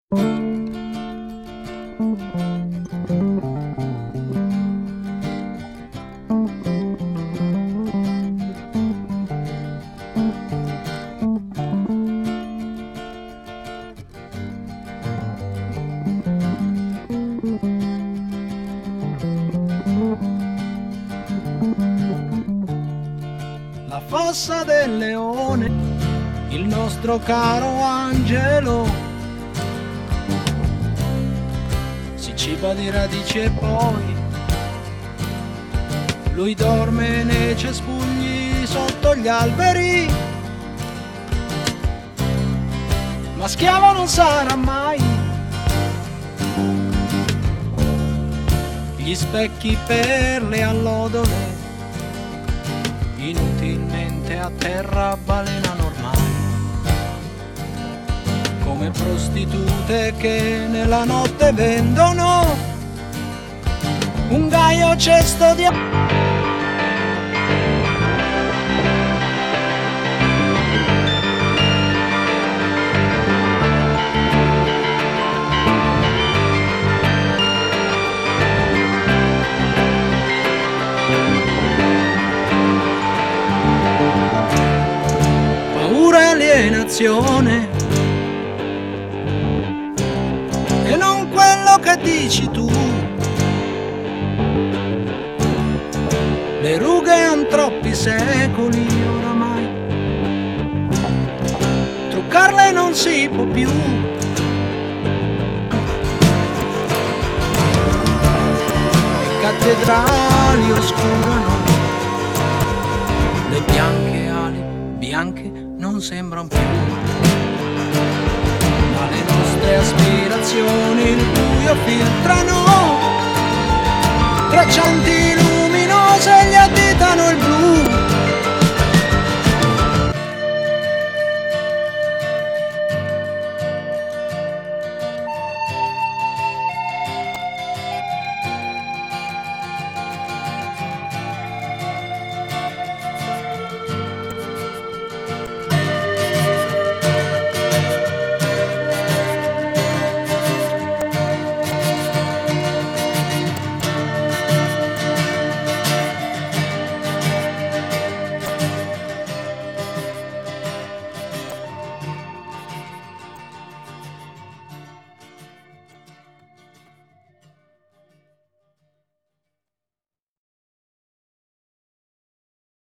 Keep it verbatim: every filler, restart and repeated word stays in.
La fossa del leone, il nostro caro angelo, si ciba di radici e poi lui dorme nei cespugli sotto gli alberi, ma schiavo non sarà mai. Gli specchi per le allodole inutilmente a terra balenano ormai, come prostitute che nella notte vendono un gaio cesto di alienazione e non quello che dici tu. Le rughe han troppi secoli oramai, truccarle non si può più. Le cattedrali oscurano, le bianche ali bianche non sembrano più, ma le nostre